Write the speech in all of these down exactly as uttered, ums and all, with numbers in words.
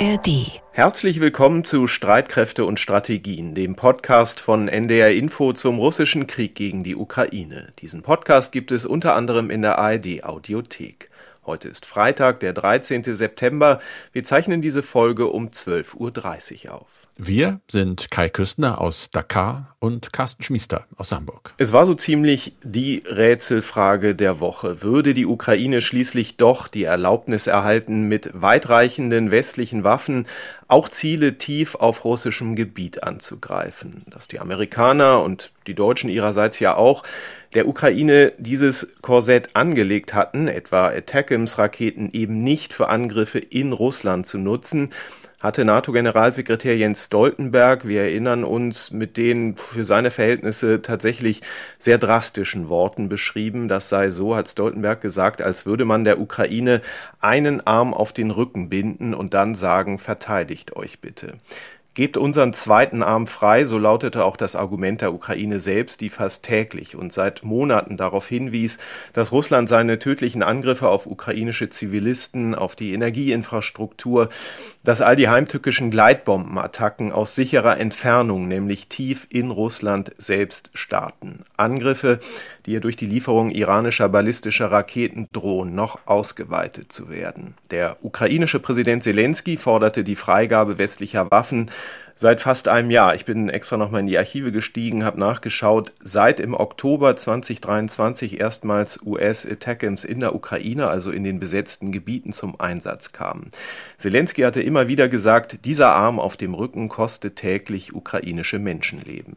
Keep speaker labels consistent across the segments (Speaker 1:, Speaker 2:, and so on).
Speaker 1: A R D.
Speaker 2: Herzlich willkommen zu Streitkräfte und Strategien, dem Podcast von N D R Info zum russischen Krieg gegen die Ukraine. Diesen Podcast gibt es unter anderem in der A R D Audiothek. Heute ist Freitag, der dreizehnten September. Wir zeichnen diese Folge um zwölf Uhr dreißig auf.
Speaker 3: Wir sind Kai Küstner aus Dakar und Carsten Schmiester aus Hamburg.
Speaker 2: Es war so ziemlich die Rätselfrage der Woche. Würde die Ukraine schließlich doch die Erlaubnis erhalten, mit weitreichenden westlichen Waffen auch Ziele tief auf russischem Gebiet anzugreifen? Dass die Amerikaner und die Deutschen ihrerseits ja auch der Ukraine dieses Korsett angelegt hatten, etwa Attackams-Raketen eben nicht für Angriffe in Russland zu nutzen, hatte NATO-Generalsekretär Jens Stoltenberg, wir erinnern uns, mit den für seine Verhältnisse tatsächlich sehr drastischen Worten beschrieben. Das sei so, hat Stoltenberg gesagt, als würde man der Ukraine einen Arm auf den Rücken binden und dann sagen, verteidigt euch bitte. Gebt unseren zweiten Arm frei, so lautete auch das Argument der Ukraine selbst, die fast täglich und seit Monaten darauf hinwies, dass Russland seine tödlichen Angriffe auf ukrainische Zivilisten, auf die Energieinfrastruktur, dass all die heimtückischen Gleitbombenattacken aus sicherer Entfernung, nämlich tief in Russland selbst starten. Angriffe, die ja durch die Lieferung iranischer ballistischer Raketen drohen, noch ausgeweitet zu werden. Der ukrainische Präsident Selenskyj forderte die Freigabe westlicher Waffen seit fast einem Jahr. Ich bin extra nochmal in die Archive gestiegen, habe nachgeschaut, seit im Oktober zweitausenddreiundzwanzig erstmals U S-Attackams in der Ukraine, also in den besetzten Gebieten, zum Einsatz kamen. Selenskyj hatte immer wieder gesagt, dieser Arm auf dem Rücken kostet täglich ukrainische Menschenleben.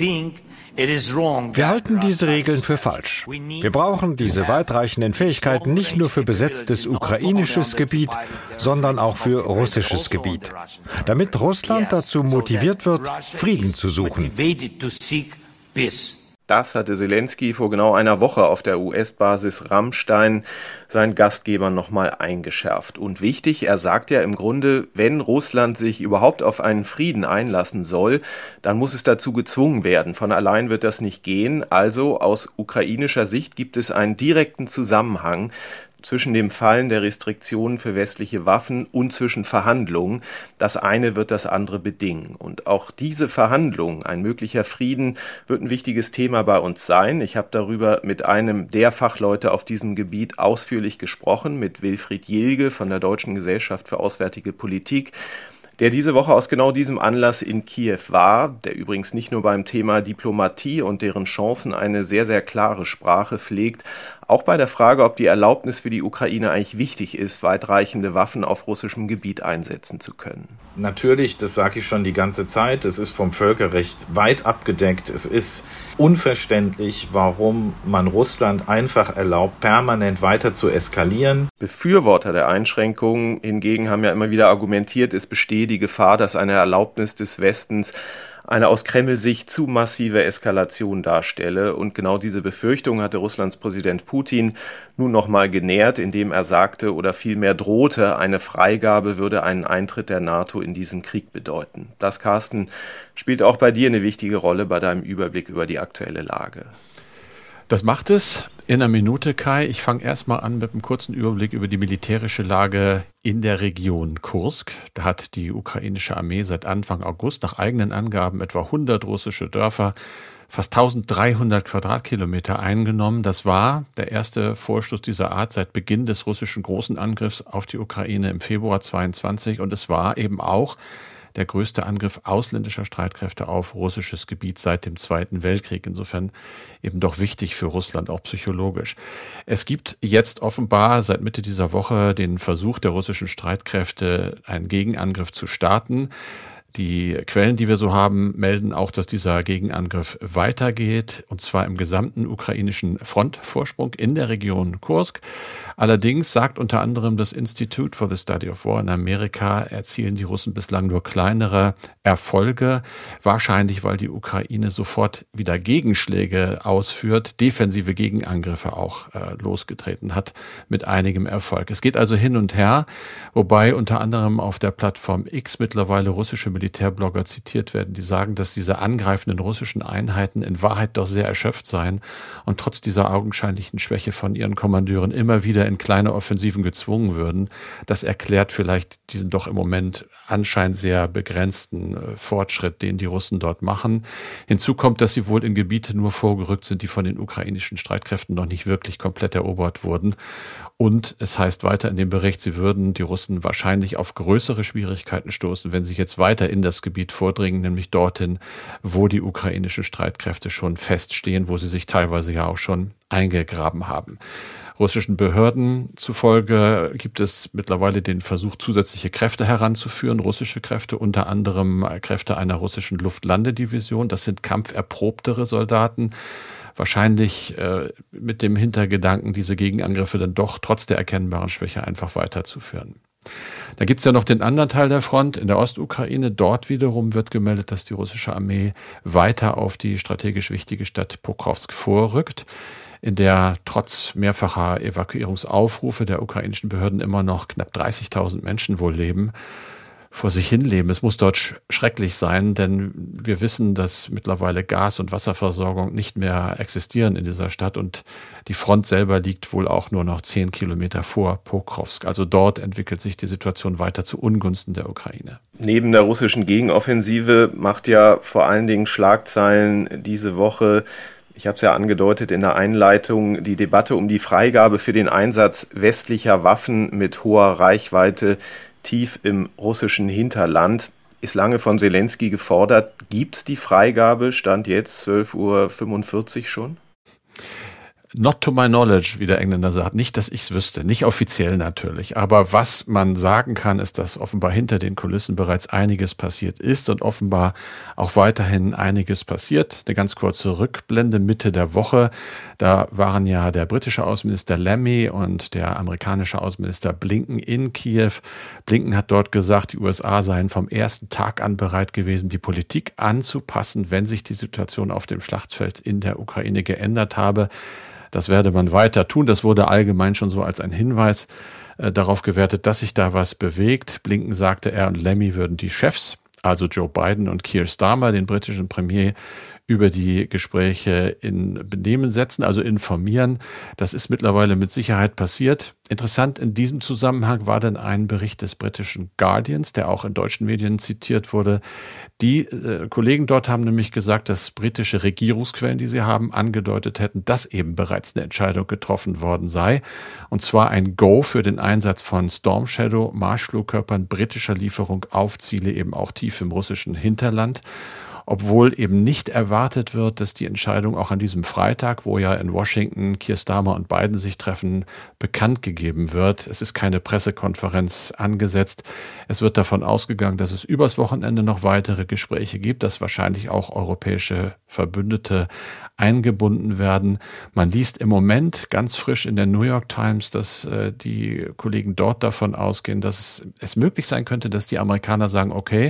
Speaker 4: Wir halten diese Regeln für falsch. Wir brauchen diese weitreichenden Fähigkeiten nicht nur für besetztes ukrainisches Gebiet, sondern auch für russisches Gebiet, damit Russland dazu motiviert wird, Frieden zu suchen.
Speaker 2: Das hatte Selenskyj vor genau einer Woche auf der U S-Basis Ramstein seinen Gastgebern nochmal eingeschärft. Und wichtig, er sagt ja im Grunde, wenn Russland sich überhaupt auf einen Frieden einlassen soll, dann muss es dazu gezwungen werden. Von allein wird das nicht gehen. Also aus ukrainischer Sicht gibt es einen direkten Zusammenhang zwischen dem Fallen der Restriktionen für westliche Waffen und zwischen Verhandlungen. Das eine wird das andere bedingen. Und auch diese Verhandlungen, ein möglicher Frieden, wird ein wichtiges Thema bei uns sein. Ich habe darüber mit einem der Fachleute auf diesem Gebiet ausführlich gesprochen, mit Wilfried Jilge von der Deutschen Gesellschaft für Auswärtige Politik, der diese Woche aus genau diesem Anlass in Kiew war, der übrigens nicht nur beim Thema Diplomatie und deren Chancen eine sehr, sehr klare Sprache pflegt, auch bei der Frage, ob die Erlaubnis für die Ukraine eigentlich wichtig ist, weitreichende Waffen auf russischem Gebiet einsetzen zu können.
Speaker 5: Natürlich, das sage ich schon die ganze Zeit, es ist vom Völkerrecht weit abgedeckt. Es ist unverständlich, warum man Russland einfach erlaubt, permanent weiter zu eskalieren.
Speaker 2: Befürworter der Einschränkungen hingegen haben ja immer wieder argumentiert, es bestehe die Gefahr, dass eine Erlaubnis des Westens eine aus Kreml-Sicht zu massive Eskalation darstelle. Und genau diese Befürchtung hatte Russlands Präsident Putin nun nochmal genährt, indem er sagte oder vielmehr drohte, eine Freigabe würde einen Eintritt der NATO in diesen Krieg bedeuten. Das, Carsten, spielt auch bei dir eine wichtige Rolle bei deinem Überblick über die aktuelle Lage.
Speaker 3: Das macht es in einer Minute, Kai. Ich fange erstmal an mit einem kurzen Überblick über die militärische Lage in der Region Kursk. Da hat die ukrainische Armee seit Anfang August nach eigenen Angaben etwa hundert russische Dörfer, fast dreizehnhundert Quadratkilometer eingenommen. Das war der erste Vorstoß dieser Art seit Beginn des russischen großen Angriffs auf die Ukraine im Februar zweiundzwanzig. Und es war eben auch der größte Angriff ausländischer Streitkräfte auf russisches Gebiet seit dem Zweiten Weltkrieg. Insofern eben doch wichtig für Russland, auch psychologisch. Es gibt jetzt offenbar seit Mitte dieser Woche den Versuch der russischen Streitkräfte, einen Gegenangriff zu starten. Die Quellen, die wir so haben, melden auch, dass dieser Gegenangriff weitergeht, und zwar im gesamten ukrainischen Frontvorsprung in der Region Kursk. Allerdings sagt unter anderem das Institute for the Study of War in Amerika, erzielen die Russen bislang nur kleinere Erfolge, wahrscheinlich weil die Ukraine sofort wieder Gegenschläge ausführt, defensive Gegenangriffe auch äh, losgetreten hat mit einigem Erfolg. Es geht also hin und her, wobei unter anderem auf der Plattform X mittlerweile russische Militär Militärblogger zitiert werden, die sagen, dass diese angreifenden russischen Einheiten in Wahrheit doch sehr erschöpft seien und trotz dieser augenscheinlichen Schwäche von ihren Kommandeuren immer wieder in kleine Offensiven gezwungen würden. Das erklärt vielleicht diesen doch im Moment anscheinend sehr begrenzten Fortschritt, den die Russen dort machen. Hinzu kommt, dass sie wohl in Gebiete nur vorgerückt sind, die von den ukrainischen Streitkräften noch nicht wirklich komplett erobert wurden. Und es heißt weiter in dem Bericht, sie würden die Russen wahrscheinlich auf größere Schwierigkeiten stoßen, wenn sie jetzt weiter in das Gebiet vordringen, nämlich dorthin, wo die ukrainischen Streitkräfte schon feststehen, wo sie sich teilweise ja auch schon eingegraben haben. Russischen Behörden zufolge gibt es mittlerweile den Versuch, zusätzliche Kräfte heranzuführen, russische Kräfte, unter anderem Kräfte einer russischen Luftlandedivision. Das sind kampferprobtere Soldaten. Wahrscheinlich äh, mit dem Hintergedanken, diese Gegenangriffe dann doch trotz der erkennbaren Schwäche einfach weiterzuführen. Da gibt's ja noch den anderen Teil der Front in der Ostukraine. Dort wiederum wird gemeldet, dass die russische Armee weiter auf die strategisch wichtige Stadt Pokrovsk vorrückt, in der trotz mehrfacher Evakuierungsaufrufe der ukrainischen Behörden immer noch knapp dreißigtausend Menschen wohl leben, vor sich hinleben. Es muss dort sch- schrecklich sein, denn wir wissen, dass mittlerweile Gas- und Wasserversorgung nicht mehr existieren in dieser Stadt und die Front selber liegt wohl auch nur noch zehn Kilometer vor Pokrovsk. Also dort entwickelt sich die Situation weiter zu Ungunsten der Ukraine.
Speaker 2: Neben der russischen Gegenoffensive macht ja vor allen Dingen Schlagzeilen diese Woche, ich habe es ja angedeutet in der Einleitung, die Debatte um die Freigabe für den Einsatz westlicher Waffen mit hoher Reichweite tief im russischen Hinterland, ist lange von Selenskyj gefordert. Gibt es die Freigabe, Stand jetzt zwölf Uhr fünfundvierzig schon?
Speaker 3: Not to my knowledge, wie der Engländer sagt. Nicht, dass ich es wüsste. Nicht offiziell natürlich. Aber was man sagen kann, ist, dass offenbar hinter den Kulissen bereits einiges passiert ist und offenbar auch weiterhin einiges passiert. Eine ganz kurze Rückblende Mitte der Woche. Da waren ja der britische Außenminister Lammy und der amerikanische Außenminister Blinken in Kiew. Blinken hat dort gesagt, die U S A seien vom ersten Tag an bereit gewesen, die Politik anzupassen, wenn sich die Situation auf dem Schlachtfeld in der Ukraine geändert habe. Das werde man weiter tun. Das wurde allgemein schon so als ein Hinweis äh, darauf gewertet, dass sich da was bewegt. Blinken sagte, er und Lammy würden die Chefs, also Joe Biden und Keir Starmer, den britischen Premier, über die Gespräche in Benehmen setzen, also informieren. Das ist mittlerweile mit Sicherheit passiert. Interessant in diesem Zusammenhang war dann ein Bericht des britischen Guardians, der auch in deutschen Medien zitiert wurde. Die äh, Kollegen dort haben nämlich gesagt, dass britische Regierungsquellen, die sie haben, angedeutet hätten, dass eben bereits eine Entscheidung getroffen worden sei. Und zwar ein Go für den Einsatz von Storm Shadow Marschflugkörpern britischer Lieferung auf Ziele eben auch tief im russischen Hinterland. Obwohl eben nicht erwartet wird, dass die Entscheidung auch an diesem Freitag, wo ja in Washington Keir Starmer und Biden sich treffen, bekannt gegeben wird. Es ist keine Pressekonferenz angesetzt. Es wird davon ausgegangen, dass es übers Wochenende noch weitere Gespräche gibt, dass wahrscheinlich auch europäische Verbündete eingebunden werden. Man liest im Moment ganz frisch in der New York Times, dass äh, die Kollegen dort davon ausgehen, dass es, es möglich sein könnte, dass die Amerikaner sagen, okay,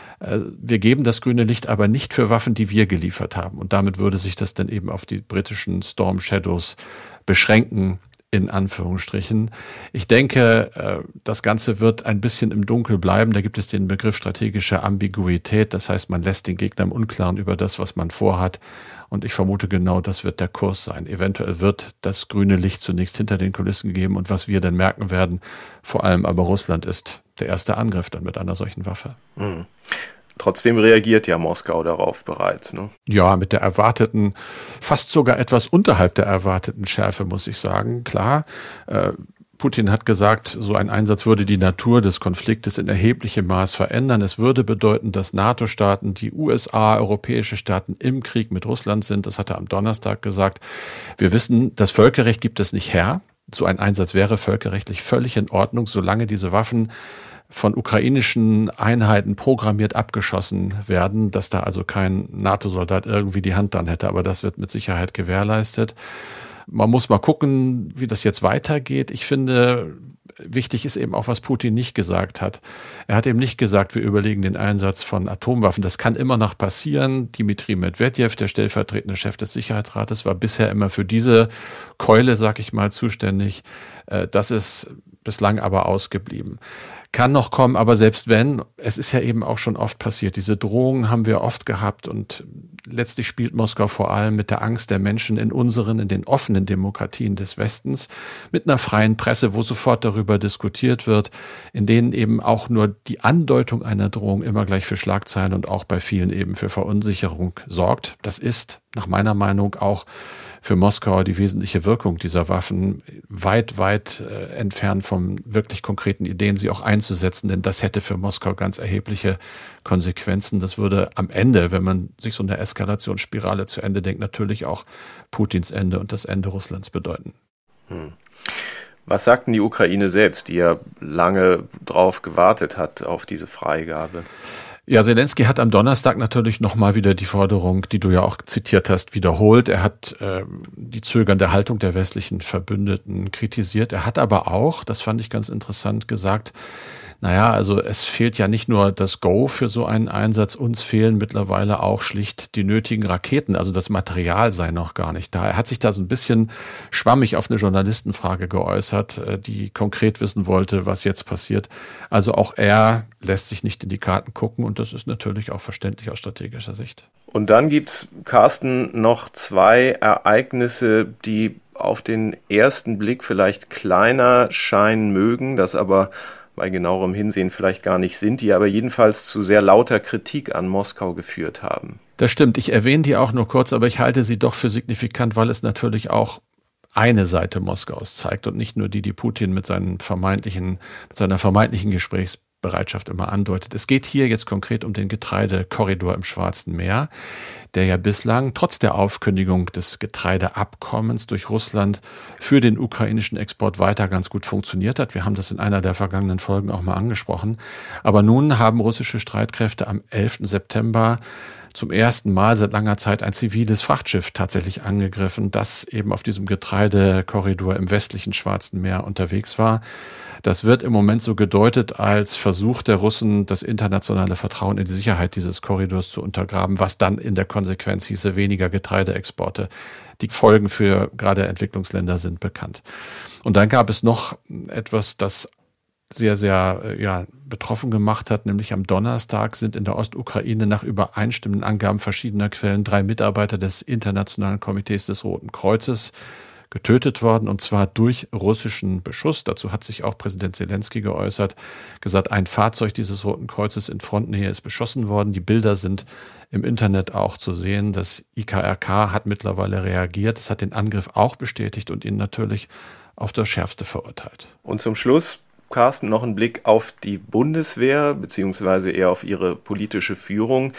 Speaker 3: wir geben das grüne Licht aber nicht für Waffen, die wir geliefert haben. Und damit würde sich das dann eben auf die britischen Storm Shadows beschränken, in Anführungsstrichen. Ich denke, das Ganze wird ein bisschen im Dunkel bleiben. Da gibt es den Begriff strategische Ambiguität. Das heißt, man lässt den Gegner im Unklaren über das, was man vorhat. Und ich vermute, genau das wird der Kurs sein. Eventuell wird das grüne Licht zunächst hinter den Kulissen gegeben. Und was wir dann merken werden, vor allem aber Russland, ist der erste Angriff dann mit einer solchen Waffe.
Speaker 2: Mhm. Trotzdem reagiert ja Moskau darauf bereits, ne?
Speaker 3: Ja, mit der erwarteten, fast sogar etwas unterhalb der erwarteten Schärfe, muss ich sagen. Klar, äh, Putin hat gesagt, so ein Einsatz würde die Natur des Konfliktes in erheblichem Maß verändern. Es würde bedeuten, dass NATO-Staaten, die U S A, europäische Staaten im Krieg mit Russland sind. Das hat er am Donnerstag gesagt. Wir wissen, das Völkerrecht gibt es nicht her. So ein Einsatz wäre völkerrechtlich völlig in Ordnung, solange diese Waffen von ukrainischen Einheiten programmiert abgeschossen werden, dass da also kein NATO-Soldat irgendwie die Hand dran hätte. Aber das wird mit Sicherheit gewährleistet. Man muss mal gucken, wie das jetzt weitergeht. Ich finde, wichtig ist eben auch, was Putin nicht gesagt hat. Er hat eben nicht gesagt, wir überlegen den Einsatz von Atomwaffen. Das kann immer noch passieren. Dimitri Medvedev, der stellvertretende Chef des Sicherheitsrates, war bisher immer für diese Keule, sag ich mal, zuständig. Das ist bislang aber ausgeblieben. kann noch kommen, aber selbst wenn, es ist ja eben auch schon oft passiert. Diese Drohungen haben wir oft gehabt und letztlich spielt Moskau vor allem mit der Angst der Menschen in unseren, in den offenen Demokratien des Westens, mit einer freien Presse, wo sofort darüber diskutiert wird, in denen eben auch nur die Andeutung einer Drohung immer gleich für Schlagzeilen und auch bei vielen eben für Verunsicherung sorgt. Das ist nach meiner Meinung auch für Moskau die wesentliche Wirkung dieser Waffen, weit, weit äh, entfernt von wirklich konkreten Ideen, sie auch einzusetzen, denn das hätte für Moskau ganz erhebliche Konsequenzen. Das würde am Ende, wenn man sich so eine Eskalationsspirale zu Ende denkt, natürlich auch Putins Ende und das Ende Russlands bedeuten.
Speaker 2: Hm. Was sagt denn die Ukraine selbst, die ja lange drauf gewartet hat, auf diese Freigabe?
Speaker 3: Ja, Zelensky hat am Donnerstag natürlich nochmal wieder die Forderung, die du ja auch zitiert hast, wiederholt. Er hat äh, die zögernde Haltung der westlichen Verbündeten kritisiert. Er hat aber auch, das fand ich ganz interessant, gesagt, naja, also es fehlt ja nicht nur das Go für so einen Einsatz, uns fehlen mittlerweile auch schlicht die nötigen Raketen, also das Material sei noch gar nicht da. Er hat sich da so ein bisschen schwammig auf eine Journalistenfrage geäußert, die konkret wissen wollte, was jetzt passiert. Also auch er lässt sich nicht in die Karten gucken und das ist natürlich auch verständlich aus strategischer Sicht.
Speaker 2: Und dann gibt's, Carsten, noch zwei Ereignisse, die auf den ersten Blick vielleicht kleiner scheinen mögen, das aber bei genauerem Hinsehen vielleicht gar nicht sind, die aber jedenfalls zu sehr lauter Kritik an Moskau geführt haben.
Speaker 3: Das stimmt, ich erwähne die auch nur kurz, aber ich halte sie doch für signifikant, weil es natürlich auch eine Seite Moskaus zeigt und nicht nur die, die Putin mit seinen vermeintlichen, mit seiner vermeintlichen Gesprächsbereitschaft immer andeutet. Es geht hier jetzt konkret um den Getreidekorridor im Schwarzen Meer, der ja bislang trotz der Aufkündigung des Getreideabkommens durch Russland für den ukrainischen Export weiter ganz gut funktioniert hat. Wir haben das in einer der vergangenen Folgen auch mal angesprochen. Aber nun haben russische Streitkräfte am elften September zum ersten Mal seit langer Zeit ein ziviles Frachtschiff tatsächlich angegriffen, das eben auf diesem Getreidekorridor im westlichen Schwarzen Meer unterwegs war. Das wird im Moment so gedeutet als Versuch der Russen, das internationale Vertrauen in die Sicherheit dieses Korridors zu untergraben, was dann in der Konsequenz hieße weniger Getreideexporte. Die Folgen für gerade Entwicklungsländer sind bekannt. Und dann gab es noch etwas, das sehr, sehr ja, betroffen gemacht hat, nämlich am Donnerstag sind in der Ostukraine nach übereinstimmenden Angaben verschiedener Quellen drei Mitarbeiter des Internationalen Komitees des Roten Kreuzes getötet worden, und zwar durch russischen Beschuss. Dazu hat sich auch Präsident Zelensky geäußert, gesagt, ein Fahrzeug dieses Roten Kreuzes in Frontnähe ist beschossen worden. Die Bilder sind im Internet auch zu sehen. Das I K R K hat mittlerweile reagiert. Es hat den Angriff auch bestätigt und ihn natürlich auf das Schärfste verurteilt.
Speaker 2: Und zum Schluss, Carsten, noch ein Blick auf die Bundeswehr, beziehungsweise eher auf ihre politische Führung.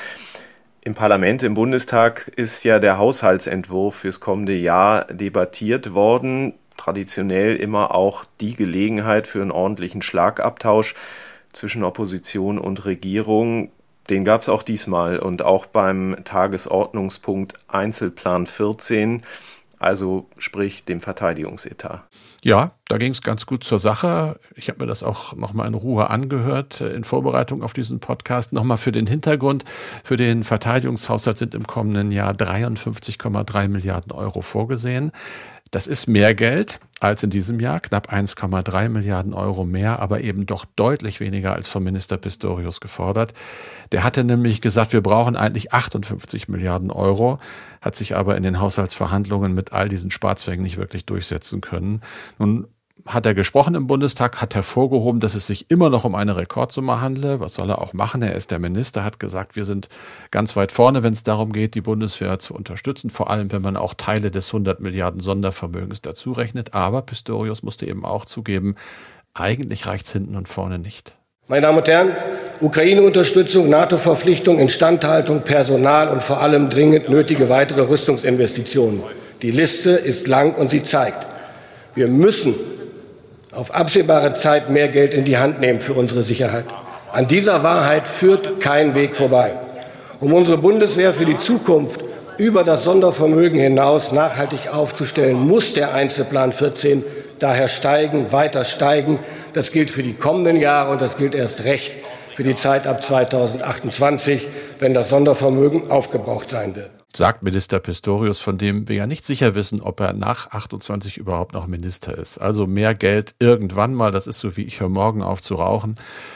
Speaker 2: Im Parlament, im Bundestag ist ja der Haushaltsentwurf fürs kommende Jahr debattiert worden. Traditionell immer auch die Gelegenheit für einen ordentlichen Schlagabtausch zwischen Opposition und Regierung. Den gab es auch diesmal und auch beim Tagesordnungspunkt Einzelplan vierzehn, also sprich dem Verteidigungsetat.
Speaker 3: Ja, da ging es ganz gut zur Sache. Ich habe mir das auch nochmal in Ruhe angehört in Vorbereitung auf diesen Podcast. Nochmal für den Hintergrund, für den Verteidigungshaushalt sind im kommenden Jahr dreiundfünfzig Komma drei Milliarden Euro vorgesehen. Das ist mehr Geld als in diesem Jahr, knapp eins Komma drei Milliarden Euro mehr, aber eben doch deutlich weniger als vom Minister Pistorius gefordert. Der hatte nämlich gesagt, wir brauchen eigentlich achtundfünfzig Milliarden Euro, hat sich aber in den Haushaltsverhandlungen mit all diesen Sparzwängen nicht wirklich durchsetzen können. Nun hat er gesprochen im Bundestag, hat hervorgehoben, dass es sich immer noch um eine Rekordsumme handle. Was soll er auch machen? Er ist der Minister, hat gesagt, wir sind ganz weit vorne, wenn es darum geht, die Bundeswehr zu unterstützen, vor allem wenn man auch Teile des hundert Milliarden Sondervermögens dazu rechnet. Aber Pistorius musste eben auch zugeben, eigentlich reicht's hinten und vorne nicht.
Speaker 1: Meine Damen und Herren, Ukraine-Unterstützung, NATO-Verpflichtung, Instandhaltung, Personal und vor allem dringend nötige weitere Rüstungsinvestitionen. Die Liste ist lang und sie zeigt, wir müssen auf absehbare Zeit mehr Geld in die Hand nehmen für unsere Sicherheit. An dieser Wahrheit führt kein Weg vorbei. Um unsere Bundeswehr für die Zukunft über das Sondervermögen hinaus nachhaltig aufzustellen, muss der Einzelplan vierzehn daher steigen, weiter steigen. Das gilt für die kommenden Jahre und das gilt erst recht für die Zeit ab zweitausendachtundzwanzig, wenn das Sondervermögen aufgebraucht sein wird.
Speaker 3: sagt Minister Pistorius, von dem wir ja nicht sicher wissen, ob er nach achtundzwanzig überhaupt noch Minister ist. Also mehr Geld irgendwann mal, das ist so wie ich höre morgen auf zu rauchen.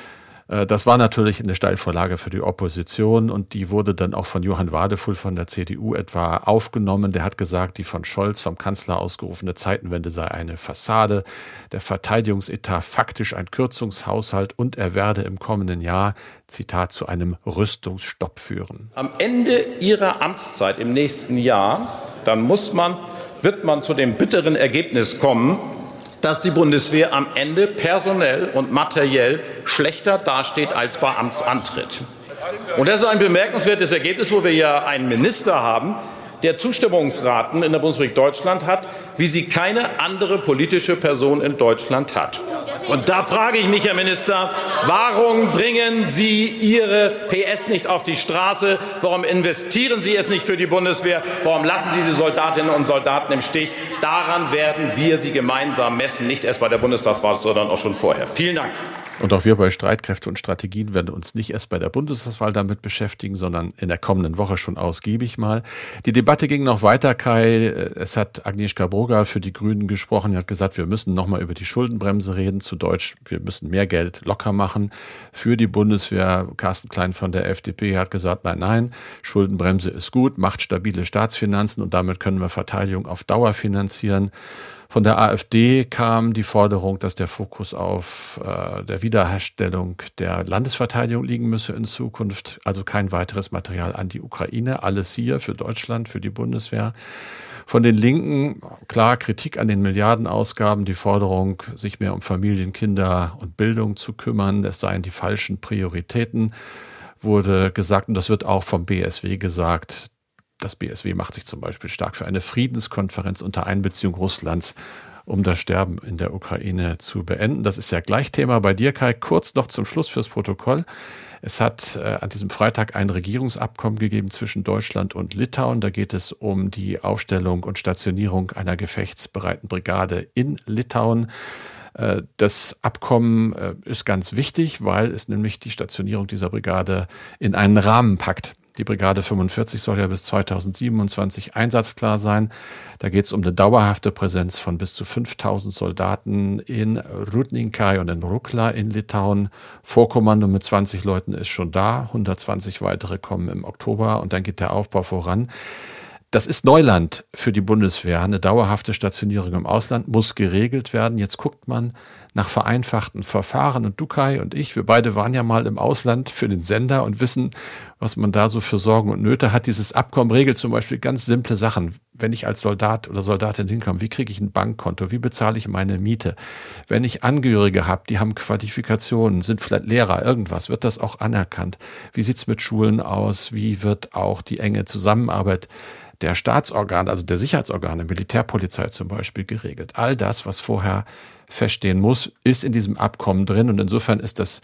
Speaker 3: Das war natürlich eine Steilvorlage für die Opposition und die wurde dann auch von Johann Wadefull von der C D U etwa aufgenommen. Der hat gesagt, die von Scholz, vom Kanzler ausgerufene Zeitenwende sei eine Fassade, der Verteidigungsetat faktisch ein Kürzungshaushalt und er werde im kommenden Jahr, Zitat, zu einem Rüstungsstopp führen.
Speaker 6: Am Ende Ihrer Amtszeit im nächsten Jahr, dann muss man, wird man zu dem bitteren Ergebnis kommen, dass die Bundeswehr am Ende personell und materiell schlechter dasteht als bei Amtsantritt. Und das ist ein bemerkenswertes Ergebnis, wo wir ja einen Minister haben, der Zustimmungsraten in der Bundesrepublik Deutschland hat, wie sie keine andere politische Person in Deutschland hat. Und da frage ich mich, Herr Minister, warum bringen Sie Ihre P S nicht auf die Straße? Warum investieren Sie es nicht für die Bundeswehr? Warum lassen Sie die Soldatinnen und Soldaten im Stich? Daran werden wir Sie gemeinsam messen, nicht erst bei der Bundestagswahl, sondern auch schon vorher. Vielen Dank.
Speaker 3: Und auch wir bei Streitkräfte und Strategien werden uns nicht erst bei der Bundestagswahl damit beschäftigen, sondern in der kommenden Woche schon ausgiebig mal. Die Debatte ging noch weiter, Kai. Es hat Agnieszka Broga für die Grünen gesprochen. Sie hat gesagt, wir müssen nochmal über die Schuldenbremse reden. Zu Deutsch, wir müssen mehr Geld locker machen für die Bundeswehr. Carsten Klein von der F D P hat gesagt, nein, nein, Schuldenbremse ist gut, macht stabile Staatsfinanzen und damit können wir Verteidigung auf Dauer finanzieren. Von der AfD kam die Forderung, dass der Fokus auf äh, der Wiederherstellung der Landesverteidigung liegen müsse in Zukunft. Also kein weiteres Material an die Ukraine. Alles hier für Deutschland, für die Bundeswehr. Von den Linken, klar, Kritik an den Milliardenausgaben, die Forderung, sich mehr um Familien, Kinder und Bildung zu kümmern. Es seien die falschen Prioritäten, wurde gesagt. Und das wird auch vom B S W gesagt. Das B S W macht sich zum Beispiel stark für eine Friedenskonferenz unter Einbeziehung Russlands, um das Sterben in der Ukraine zu beenden. Das ist ja gleich Thema bei dir, Kai. Kurz noch zum Schluss fürs Protokoll. Es hat äh, an diesem Freitag ein Regierungsabkommen gegeben zwischen Deutschland und Litauen. Da geht es um die Aufstellung und Stationierung einer gefechtsbereiten Brigade in Litauen. Äh, das Abkommen äh, ist ganz wichtig, weil es nämlich die Stationierung dieser Brigade in einen Rahmen packt. Die Brigade fünfundvierzig soll ja bis zweitausendsiebenundzwanzig einsatzklar sein. Da geht es um eine dauerhafte Präsenz von bis zu fünftausend Soldaten in Rudninkai und in Rukla in Litauen. Vorkommando mit zwanzig Leuten ist schon da, hundertzwanzig weitere kommen im Oktober und dann geht der Aufbau voran. Das ist Neuland für die Bundeswehr. Eine dauerhafte Stationierung im Ausland muss geregelt werden. Jetzt guckt man nach vereinfachten Verfahren. Und du, Kai, und ich, wir beide waren ja mal im Ausland für den Sender und wissen, was man da so für Sorgen und Nöte hat. Dieses Abkommen regelt zum Beispiel ganz simple Sachen. Wenn ich als Soldat oder Soldatin hinkomme, wie kriege ich ein Bankkonto? Wie bezahle ich meine Miete? Wenn ich Angehörige habe, die haben Qualifikationen, sind vielleicht Lehrer, irgendwas, wird das auch anerkannt? Wie sieht's mit Schulen aus? Wie wird auch die enge Zusammenarbeit der Staatsorgane, also der Sicherheitsorgane, Militärpolizei zum Beispiel, geregelt? All das, was vorher feststehen muss, ist in diesem Abkommen drin und insofern ist das,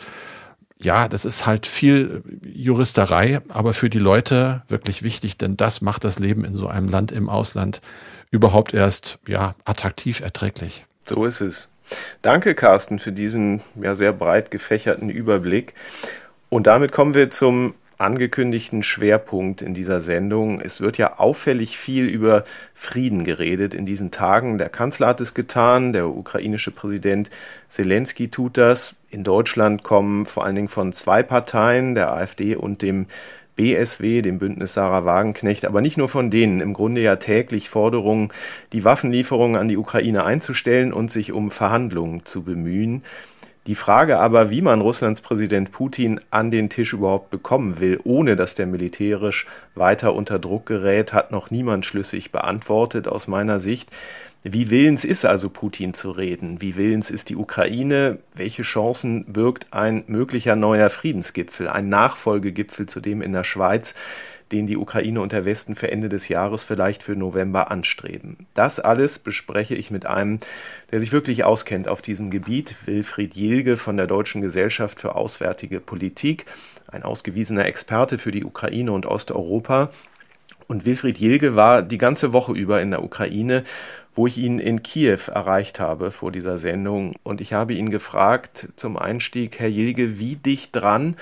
Speaker 3: ja, das ist halt viel Juristerei, aber für die Leute wirklich wichtig, denn das macht das Leben in so einem Land im Ausland überhaupt erst, ja, attraktiv, erträglich.
Speaker 2: So ist es. Danke, Carsten, für diesen ja sehr breit gefächerten Überblick. Und damit kommen wir zum angekündigten Schwerpunkt in dieser Sendung. Es wird ja auffällig viel über Frieden geredet in diesen Tagen. Der Kanzler hat es getan, der ukrainische Präsident Zelensky tut das. In Deutschland kommen vor allen Dingen von zwei Parteien, der AfD und dem B S W, dem Bündnis Sarah Wagenknecht, aber nicht nur von denen, im Grunde ja täglich Forderungen, die Waffenlieferungen an die Ukraine einzustellen und sich um Verhandlungen zu bemühen. Die Frage aber, wie man Russlands Präsident Putin an den Tisch überhaupt bekommen will, ohne dass der militärisch weiter unter Druck gerät, hat noch niemand schlüssig beantwortet aus meiner Sicht. Wie willens ist also Putin zu reden? Wie willens ist die Ukraine? Welche Chancen birgt ein möglicher neuer Friedensgipfel, ein Nachfolgegipfel zu dem in der Schweiz, den die Ukraine und der Westen für Ende des Jahres vielleicht für November anstreben? Das alles bespreche ich mit einem, der sich wirklich auskennt auf diesem Gebiet, Wilfried Jilge von der Deutschen Gesellschaft für Auswärtige Politik, ein ausgewiesener Experte für die Ukraine und Osteuropa. Und Wilfried Jilge war die ganze Woche über in der Ukraine, wo ich ihn in Kiew erreicht habe vor dieser Sendung. Und ich habe ihn gefragt zum Einstieg, Herr Jilge, wie dicht dran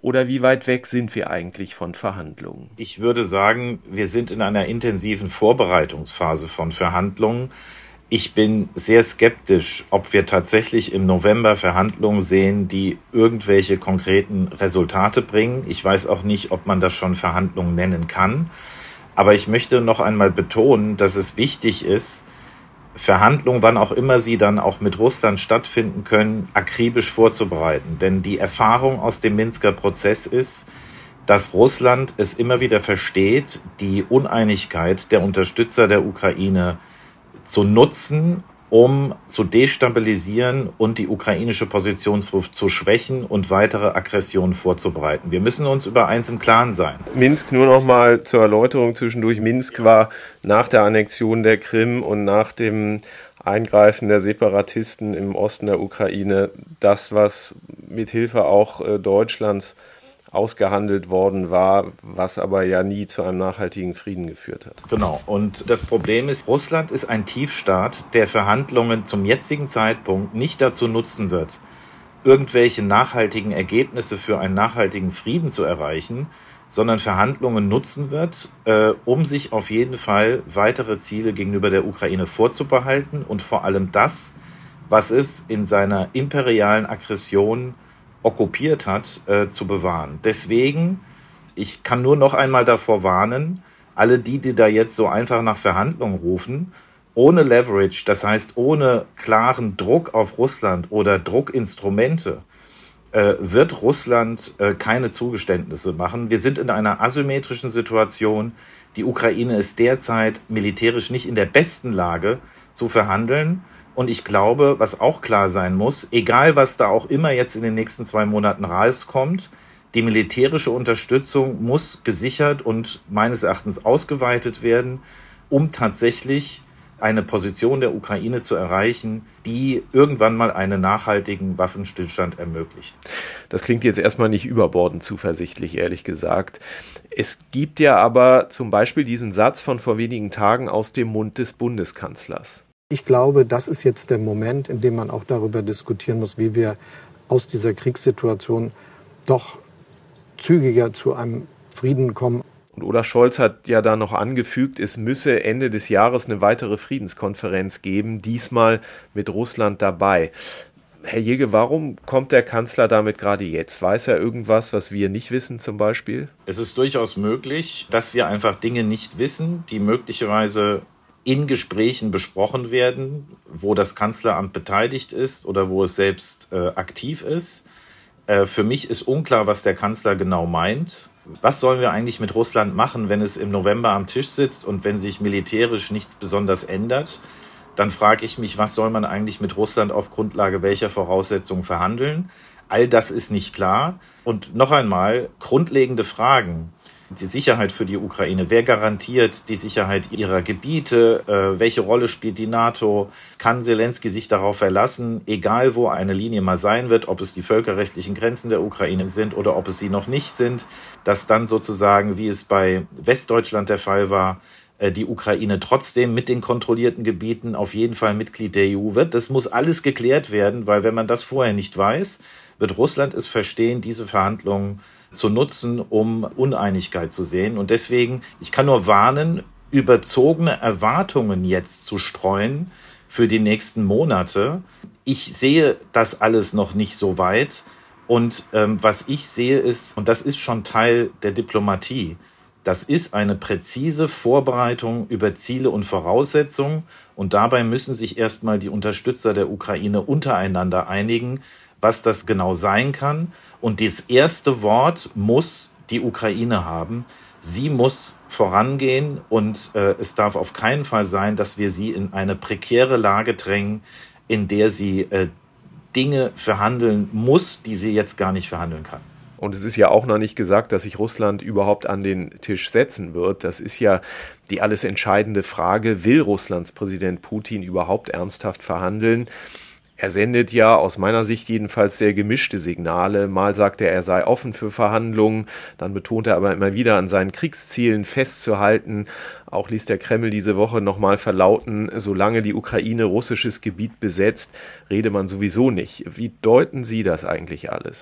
Speaker 2: Oder wie weit weg sind wir eigentlich von Verhandlungen?
Speaker 5: Ich würde sagen, wir sind in einer intensiven Vorbereitungsphase von Verhandlungen. Ich bin sehr skeptisch, ob wir tatsächlich im November Verhandlungen sehen, die irgendwelche konkreten Resultate bringen. Ich weiß auch nicht, ob man das schon Verhandlungen nennen kann. Aber ich möchte noch einmal betonen, dass es wichtig ist, Verhandlungen, wann auch immer sie dann auch mit Russland stattfinden können, akribisch vorzubereiten. Denn die Erfahrung aus dem Minsker Prozess ist, dass Russland es immer wieder versteht, die Uneinigkeit der Unterstützer der Ukraine zu nutzen, um zu destabilisieren und die ukrainische Position zu schwächen und weitere Aggressionen vorzubereiten. Wir müssen uns über eins im Klaren sein.
Speaker 2: Minsk, nur noch mal zur Erläuterung zwischendurch. Minsk war nach der Annexion der Krim und nach dem Eingreifen der Separatisten im Osten der Ukraine das, was mit Hilfe auch äh, Deutschlands ausgehandelt worden war, was aber ja nie zu einem nachhaltigen Frieden geführt hat.
Speaker 5: Genau. Und das Problem ist, Russland ist ein Tiefstaat, der Verhandlungen zum jetzigen Zeitpunkt nicht dazu nutzen wird, irgendwelche nachhaltigen Ergebnisse für einen nachhaltigen Frieden zu erreichen, sondern Verhandlungen nutzen wird, äh, um sich auf jeden Fall weitere Ziele gegenüber der Ukraine vorzubehalten und vor allem das, was es in seiner imperialen Aggression okkupiert hat, äh, zu bewahren. Deswegen, ich kann nur noch einmal davor warnen, alle die, die da jetzt so einfach nach Verhandlungen rufen, ohne Leverage, das heißt ohne klaren Druck auf Russland oder Druckinstrumente, äh, wird Russland äh, keine Zugeständnisse machen. Wir sind in einer asymmetrischen Situation. Die Ukraine ist derzeit militärisch nicht in der besten Lage zu verhandeln. Und ich glaube, was auch klar sein muss, egal was da auch immer jetzt in den nächsten zwei Monaten rauskommt, die militärische Unterstützung muss gesichert und meines Erachtens ausgeweitet werden, um tatsächlich eine Position der Ukraine zu erreichen, die irgendwann mal einen nachhaltigen Waffenstillstand ermöglicht.
Speaker 2: Das klingt jetzt erstmal nicht überbordend zuversichtlich, ehrlich gesagt. Es gibt ja aber zum Beispiel diesen Satz von vor wenigen Tagen aus dem Mund des Bundeskanzlers.
Speaker 7: Ich glaube, das ist jetzt der Moment, in dem man auch darüber diskutieren muss, wie wir aus dieser Kriegssituation doch zügiger zu einem Frieden kommen.
Speaker 2: Und Olaf Scholz hat ja da noch angefügt, es müsse Ende des Jahres eine weitere Friedenskonferenz geben, diesmal mit Russland dabei. Herr Jegge, warum kommt der Kanzler damit gerade jetzt? Weiß er irgendwas, was wir nicht wissen zum Beispiel?
Speaker 5: Es ist durchaus möglich, dass wir einfach Dinge nicht wissen, die möglicherweise in Gesprächen besprochen werden, wo das Kanzleramt beteiligt ist oder wo es selbst äh, aktiv ist. Äh, für mich ist unklar, was der Kanzler genau meint. Was sollen wir eigentlich mit Russland machen, wenn es im November am Tisch sitzt und wenn sich militärisch nichts besonders ändert? Dann frage ich mich, was soll man eigentlich mit Russland auf Grundlage welcher Voraussetzungen verhandeln? All das ist nicht klar. Und noch einmal, grundlegende Fragen. Die Sicherheit für die Ukraine. Wer garantiert die Sicherheit ihrer Gebiete? Äh, welche Rolle spielt die NATO? Kann Zelensky sich darauf verlassen, egal wo eine Linie mal sein wird, ob es die völkerrechtlichen Grenzen der Ukraine sind oder ob es sie noch nicht sind, dass dann sozusagen, wie es bei Westdeutschland der Fall war, äh, die Ukraine trotzdem mit den kontrollierten Gebieten auf jeden Fall Mitglied der E U wird? Das muss alles geklärt werden, weil wenn man das vorher nicht weiß, wird Russland es verstehen, diese Verhandlungen zu nutzen, um Uneinigkeit zu sehen. Und deswegen, ich kann nur warnen, überzogene Erwartungen jetzt zu streuen für die nächsten Monate. Ich sehe das alles noch nicht so weit. Und ähm, was ich sehe ist, und das ist schon Teil der Diplomatie, das ist eine präzise Vorbereitung über Ziele und Voraussetzungen. Und dabei müssen sich erstmal die Unterstützer der Ukraine untereinander einigen, was das genau sein kann. Und das erste Wort muss die Ukraine haben. Sie muss vorangehen und äh, es darf auf keinen Fall sein, dass wir sie in eine prekäre Lage drängen, in der sie äh, Dinge verhandeln muss, die sie jetzt gar nicht verhandeln kann.
Speaker 2: Und es ist ja auch noch nicht gesagt, dass sich Russland überhaupt an den Tisch setzen wird. Das ist ja die alles entscheidende Frage. Will Russlands Präsident Putin überhaupt ernsthaft verhandeln? Er sendet ja aus meiner Sicht jedenfalls sehr gemischte Signale. Mal sagt er, er sei offen für Verhandlungen, dann betont er aber immer wieder, an seinen Kriegszielen festzuhalten. Auch ließ der Kreml diese Woche nochmal verlauten, solange die Ukraine russisches Gebiet besetzt, rede man sowieso nicht. Wie deuten Sie das eigentlich alles?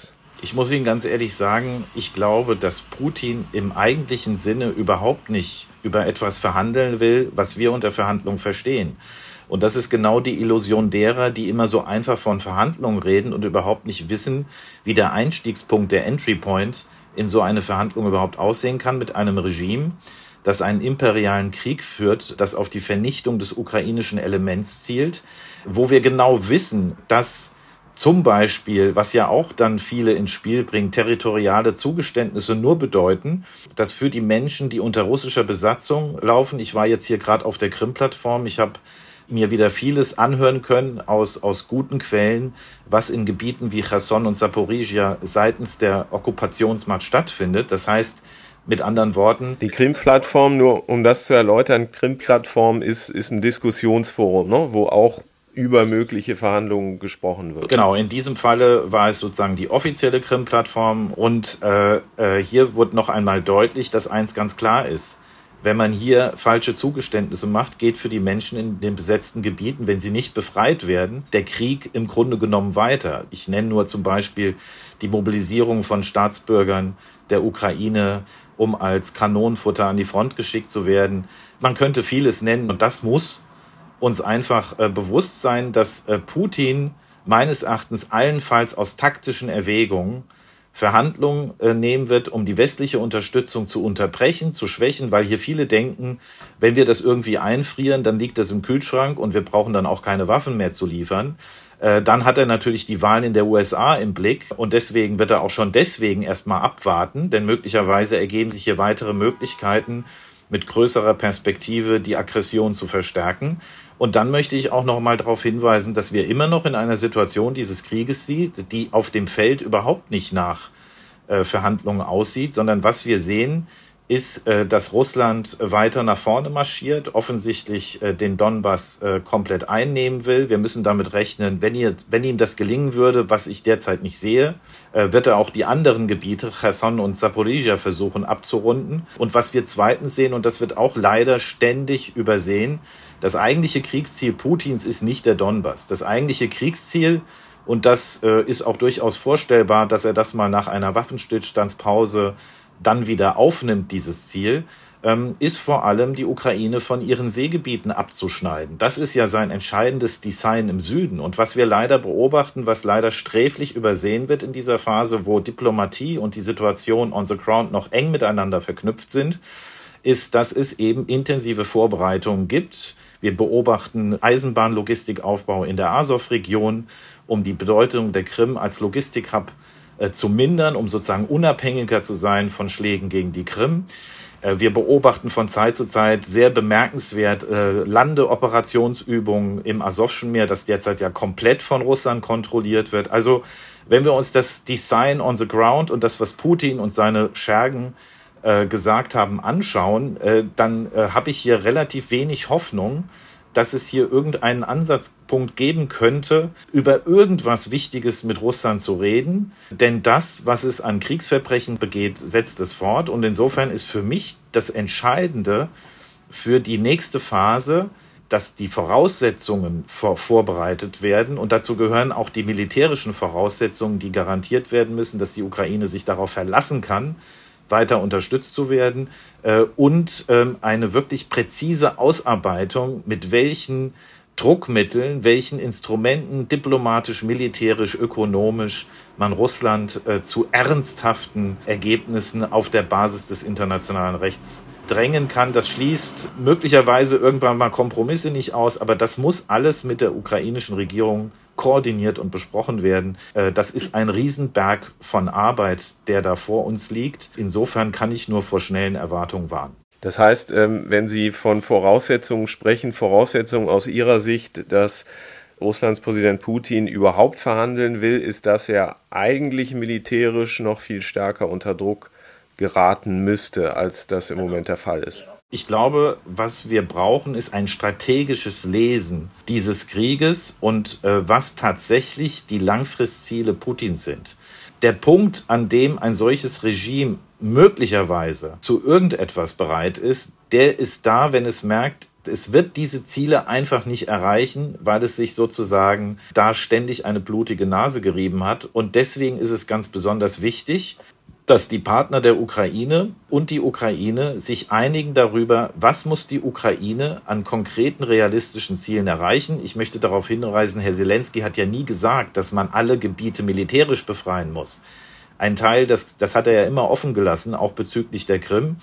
Speaker 5: Ich muss Ihnen ganz ehrlich sagen, ich glaube, dass Putin im eigentlichen Sinne überhaupt nicht über etwas verhandeln will, was wir unter Verhandlung verstehen. Und das ist genau die Illusion derer, die immer so einfach von Verhandlungen reden und überhaupt nicht wissen, wie der Einstiegspunkt, der Entry Point in so eine Verhandlung überhaupt aussehen kann mit einem Regime, das einen imperialen Krieg führt, das auf die Vernichtung des ukrainischen Elements zielt, wo wir genau wissen, dass zum Beispiel, was ja auch dann viele ins Spiel bringt, territoriale Zugeständnisse nur bedeuten, dass für die Menschen, die unter russischer Besatzung laufen, ich war jetzt hier gerade auf der Krim-Plattform, ich habe mir wieder vieles anhören können aus, aus guten Quellen, was in Gebieten wie Cherson und Saporizhia seitens der Okkupationsmacht stattfindet. Das heißt, mit anderen Worten...
Speaker 2: Die Krim-Plattform, nur um das zu erläutern, Krim-Plattform ist, ist ein Diskussionsforum, ne, wo auch über mögliche Verhandlungen gesprochen wird.
Speaker 5: Genau, in diesem Falle war es sozusagen die offizielle Krim-Plattform und äh, äh, hier wurde noch einmal deutlich, dass eins ganz klar ist. Wenn man hier falsche Zugeständnisse macht, geht für die Menschen in den besetzten Gebieten, wenn sie nicht befreit werden, der Krieg im Grunde genommen weiter. Ich nenne nur zum Beispiel die Mobilisierung von Staatsbürgern der Ukraine, um als Kanonenfutter an die Front geschickt zu werden. Man könnte vieles nennen und das muss uns einfach äh, bewusst sein, dass äh, Putin meines Erachtens allenfalls aus taktischen Erwägungen Verhandlungen äh, nehmen wird, um die westliche Unterstützung zu unterbrechen, zu schwächen, weil hier viele denken, wenn wir das irgendwie einfrieren, dann liegt das im Kühlschrank und wir brauchen dann auch keine Waffen mehr zu liefern. Äh, dann hat er natürlich die Wahlen in der U S A im Blick und deswegen wird er auch schon deswegen erstmal abwarten, denn möglicherweise ergeben sich hier weitere Möglichkeiten, mit größerer Perspektive die Aggression zu verstärken. Und dann möchte ich auch noch mal darauf hinweisen, dass wir immer noch in einer Situation dieses Krieges sind, die auf dem Feld überhaupt nicht nach äh, Verhandlungen aussieht, sondern was wir sehen, ist, äh, dass Russland weiter nach vorne marschiert, offensichtlich äh, den Donbass äh, komplett einnehmen will. Wir müssen damit rechnen, wenn, ihr, wenn ihm das gelingen würde, was ich derzeit nicht sehe, äh, wird er auch die anderen Gebiete, Cherson und Saporizhia, versuchen abzurunden. Und was wir zweitens sehen, und das wird auch leider ständig übersehen, das eigentliche Kriegsziel Putins ist nicht der Donbass. Das eigentliche Kriegsziel, und das äh, ist auch durchaus vorstellbar, dass er das mal nach einer Waffenstillstandspause dann wieder aufnimmt, dieses Ziel, ähm, ist vor allem die Ukraine von ihren Seegebieten abzuschneiden. Das ist ja sein entscheidendes Design im Süden. Und was wir leider beobachten, was leider sträflich übersehen wird in dieser Phase, wo Diplomatie und die Situation on the ground noch eng miteinander verknüpft sind, ist, dass es eben intensive Vorbereitungen gibt. Wir beobachten Eisenbahnlogistikaufbau in der Asow-Region, um die Bedeutung der Krim als Logistikhub äh, zu mindern, um sozusagen unabhängiger zu sein von Schlägen gegen die Krim. Äh, wir beobachten von Zeit zu Zeit sehr bemerkenswert äh, Landeoperationsübungen im Asowschen Meer, das derzeit ja komplett von Russland kontrolliert wird. Also wenn wir uns das Design on the ground und das, was Putin und seine Schergen äh, gesagt haben, anschauen, äh, dann äh, habe ich hier relativ wenig Hoffnung, dass es hier irgendeinen Ansatzpunkt geben könnte, über irgendwas Wichtiges mit Russland zu reden. Denn das, was es an Kriegsverbrechen begeht, setzt es fort. Und insofern ist für mich das Entscheidende für die nächste Phase, dass die Voraussetzungen vor, vorbereitet werden. Und dazu gehören auch die militärischen Voraussetzungen, die garantiert werden müssen, dass die Ukraine sich darauf verlassen kann, weiter unterstützt zu werden äh, und ähm, eine wirklich präzise Ausarbeitung, mit welchen Druckmitteln, welchen Instrumenten, diplomatisch, militärisch, ökonomisch, man Russland äh, zu ernsthaften Ergebnissen auf der Basis des internationalen Rechts drängen kann. Das schließt möglicherweise irgendwann mal Kompromisse nicht aus, aber das muss alles mit der ukrainischen Regierung koordiniert und besprochen werden. Das ist ein Riesenberg von Arbeit, der da vor uns liegt. Insofern kann ich nur vor schnellen Erwartungen warnen.
Speaker 2: Das heißt, wenn Sie von Voraussetzungen sprechen, Voraussetzungen aus Ihrer Sicht, dass Russlands Präsident Putin überhaupt verhandeln will, ist, dass er eigentlich militärisch noch viel stärker unter Druck geraten müsste, als das im Moment der Fall ist.
Speaker 5: Ich glaube, was wir brauchen, ist ein strategisches Lesen dieses Krieges und äh, was tatsächlich die Langfristziele Putins sind. Der Punkt, an dem ein solches Regime möglicherweise zu irgendetwas bereit ist, der ist da, wenn es merkt, Es wird diese Ziele einfach nicht erreichen, weil es sich sozusagen da ständig eine blutige Nase gerieben hat. Und deswegen ist es ganz besonders wichtig, dass die Partner der Ukraine und die Ukraine sich einigen darüber, was muss die Ukraine an konkreten, realistischen Zielen erreichen. Ich möchte darauf hinweisen, Herr Selensky hat ja nie gesagt, dass man alle Gebiete militärisch befreien muss. Ein Teil, das, das hat er ja immer offen gelassen, auch bezüglich der Krim.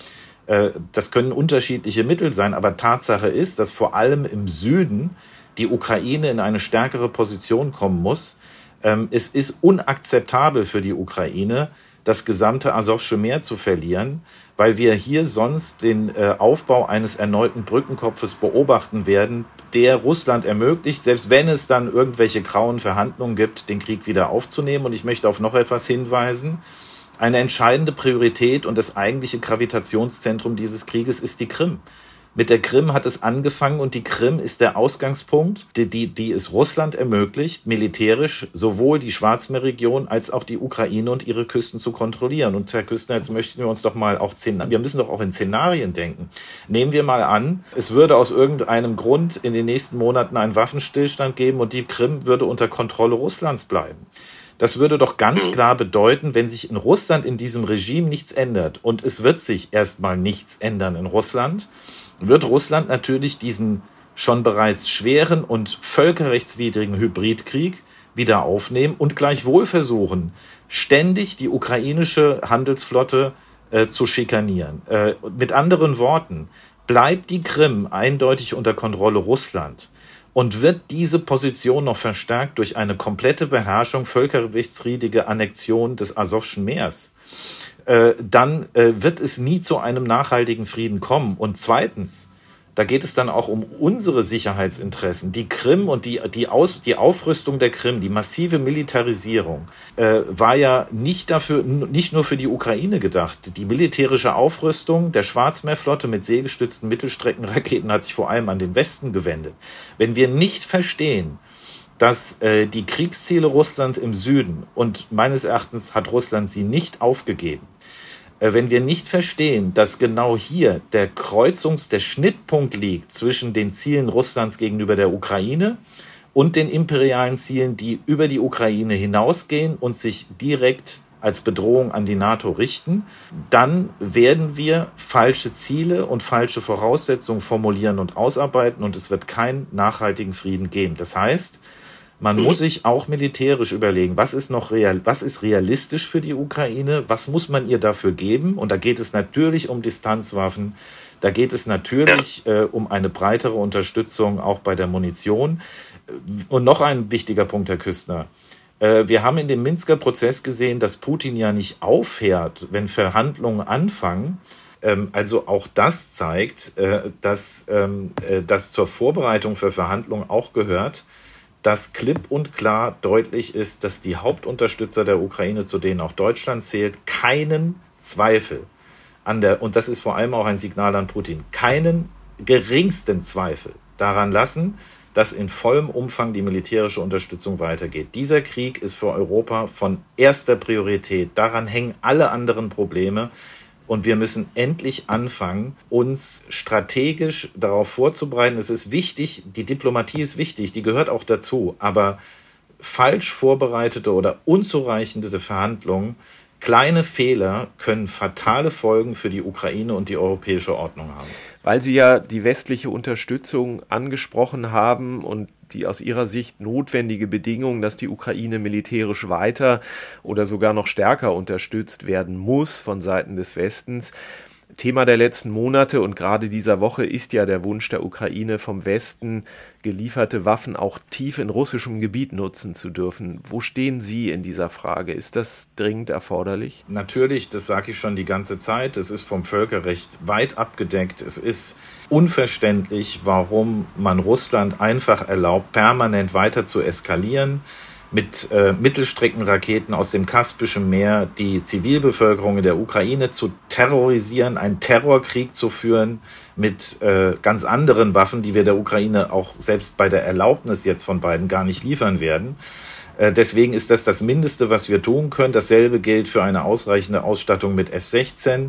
Speaker 5: Das können unterschiedliche Mittel sein, aber Tatsache ist, dass vor allem im Süden die Ukraine in eine stärkere Position kommen muss. Es ist unakzeptabel für die Ukraine, das gesamte Asowsche Meer zu verlieren, weil wir hier sonst den Aufbau eines erneuten Brückenkopfes beobachten werden, der Russland ermöglicht, selbst wenn es dann irgendwelche grauen Verhandlungen gibt, den Krieg wieder aufzunehmen. Und ich möchte auf noch etwas hinweisen. Eine entscheidende Priorität und das eigentliche Gravitationszentrum dieses Krieges ist die Krim. Mit der Krim hat es angefangen und die Krim ist der Ausgangspunkt, die, die, die es Russland ermöglicht, militärisch sowohl die Schwarzmeerregion als auch die Ukraine und ihre Küsten zu kontrollieren. Und Herr Küstner, jetzt möchten wir uns doch mal auch, wir müssen doch auch in Szenarien denken. Nehmen wir mal an, es würde aus irgendeinem Grund in den nächsten Monaten einen Waffenstillstand geben und die Krim würde unter Kontrolle Russlands bleiben. Das würde doch ganz klar bedeuten, wenn sich in Russland in diesem Regime nichts ändert, und es wird sich erstmal nichts ändern in Russland, wird Russland natürlich diesen schon bereits schweren und völkerrechtswidrigen Hybridkrieg wieder aufnehmen und gleichwohl versuchen, ständig die ukrainische Handelsflotte äh, zu schikanieren. Äh, mit anderen Worten, bleibt die Krim eindeutig unter Kontrolle Russland und wird diese Position noch verstärkt durch eine komplette Beherrschung, völkerrechtswidrige Annexion des Asowschen Meers, äh, dann äh, wird es nie zu einem nachhaltigen Frieden kommen. Und zweitens, da geht es dann auch um unsere Sicherheitsinteressen. Die Krim und die, die, Aus, die Aufrüstung der Krim, die massive Militarisierung, äh, war ja nicht dafür, nicht nur für die Ukraine gedacht. Die militärische Aufrüstung der Schwarzmeerflotte mit seegestützten Mittelstreckenraketen hat sich vor allem an den Westen gewendet. Wenn wir nicht verstehen, dass äh, die Kriegsziele Russlands im Süden, und meines Erachtens hat Russland sie nicht aufgegeben, wenn wir nicht verstehen, dass genau hier der Kreuzungs-, der Schnittpunkt liegt zwischen den Zielen Russlands gegenüber der Ukraine und den imperialen Zielen, die über die Ukraine hinausgehen und sich direkt als Bedrohung an die NATO richten, dann werden wir falsche Ziele und falsche Voraussetzungen formulieren und ausarbeiten und es wird keinen nachhaltigen Frieden geben. Das heißt, man muss sich auch militärisch überlegen, was ist noch real, was ist realistisch für die Ukraine, was muss man ihr dafür geben? Und da geht es natürlich um Distanzwaffen, da geht es natürlich äh, um eine breitere Unterstützung auch bei der Munition. Und noch ein wichtiger Punkt, Herr Küstner. Äh, wir haben in dem Minsker Prozess gesehen, dass Putin ja nicht aufhört, wenn Verhandlungen anfangen. Ähm, also auch das zeigt, äh, dass ähm, äh, das zur Vorbereitung für Verhandlungen auch gehört, dass klipp und klar deutlich ist, dass die Hauptunterstützer der Ukraine, zu denen auch Deutschland zählt, keinen Zweifel an der, und das ist vor allem auch ein Signal an Putin, keinen geringsten Zweifel daran lassen, dass in vollem Umfang die militärische Unterstützung weitergeht. Dieser Krieg ist für Europa von erster Priorität. Daran hängen alle anderen Probleme. Und wir müssen endlich anfangen, uns strategisch darauf vorzubereiten. Es ist wichtig, die Diplomatie ist wichtig, die gehört auch dazu. Aber falsch vorbereitete oder unzureichende Verhandlungen, kleine Fehler können fatale Folgen für die Ukraine und die europäische Ordnung haben.
Speaker 2: Weil Sie ja die westliche Unterstützung angesprochen haben und die aus Ihrer Sicht notwendige Bedingung, dass die Ukraine militärisch weiter oder sogar noch stärker unterstützt werden muss von Seiten des Westens. Thema der letzten Monate und gerade dieser Woche ist ja der Wunsch der Ukraine, vom Westen gelieferte Waffen auch tief in russischem Gebiet nutzen zu dürfen. Wo stehen Sie in dieser Frage? Ist das dringend erforderlich?
Speaker 5: Natürlich, das sage ich schon die ganze Zeit. Es ist vom Völkerrecht weit abgedeckt. Es ist unverständlich, warum man Russland einfach erlaubt, permanent weiter zu eskalieren, mit äh, Mittelstreckenraketen aus dem Kaspischen Meer die Zivilbevölkerung in der Ukraine zu terrorisieren, einen Terrorkrieg zu führen mit äh, ganz anderen Waffen, die wir der Ukraine auch selbst bei der Erlaubnis jetzt von beiden gar nicht liefern werden. Äh, deswegen ist das das Mindeste, was wir tun können. Dasselbe gilt für eine ausreichende Ausstattung mit F sechzehn.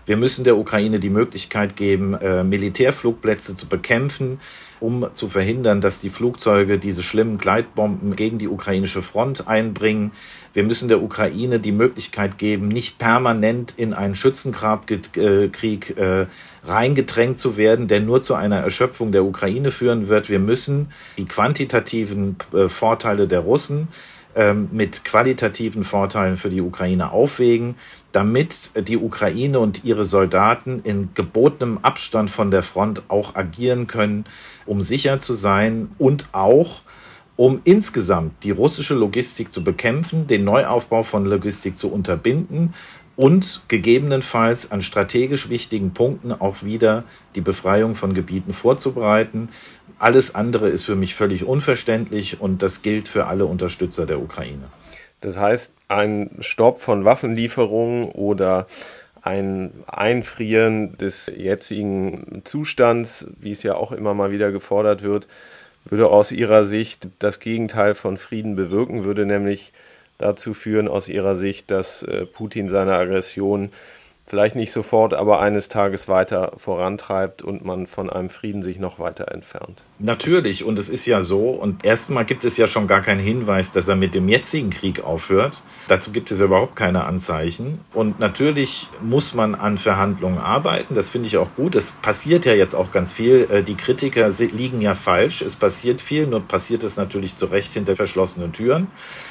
Speaker 5: Wir müssen der Ukraine die Möglichkeit geben, äh, Militärflugplätze zu bekämpfen, um zu verhindern, dass die Flugzeuge diese schlimmen Gleitbomben gegen die ukrainische Front einbringen. Wir müssen der Ukraine die Möglichkeit geben, nicht permanent in einen Schützengrabenkrieg äh, reingedrängt zu werden, der nur zu einer Erschöpfung der Ukraine führen wird. Wir müssen die quantitativen äh, Vorteile der Russen äh, mit qualitativen Vorteilen für die Ukraine aufwägen, damit die Ukraine und ihre Soldaten in gebotenem Abstand von der Front auch agieren können, um sicher zu sein und auch um insgesamt die russische Logistik zu bekämpfen, den Neuaufbau von Logistik zu unterbinden und gegebenenfalls an strategisch wichtigen Punkten auch wieder die Befreiung von Gebieten vorzubereiten. Alles andere ist für mich völlig unverständlich und das gilt für alle Unterstützer der Ukraine.
Speaker 2: Das heißt, ein Stopp von Waffenlieferungen oder ein Einfrieren des jetzigen Zustands, wie es ja auch immer mal wieder gefordert wird, würde aus Ihrer Sicht das Gegenteil von Frieden bewirken, würde nämlich dazu führen, aus Ihrer Sicht, dass Putin seine Aggression vielleicht nicht sofort, aber eines Tages weiter vorantreibt und man von einem Frieden sich noch weiter entfernt.
Speaker 5: Natürlich, und es ist ja so, und erstmal gibt es ja schon gar keinen Hinweis, dass er mit dem jetzigen Krieg aufhört. Dazu gibt es überhaupt keine Anzeichen. Und natürlich muss man an Verhandlungen arbeiten, das finde ich auch gut. Es passiert ja jetzt auch ganz viel. Die Kritiker liegen ja falsch, es passiert viel, nur passiert es natürlich zu Recht hinter verschlossenen Türen.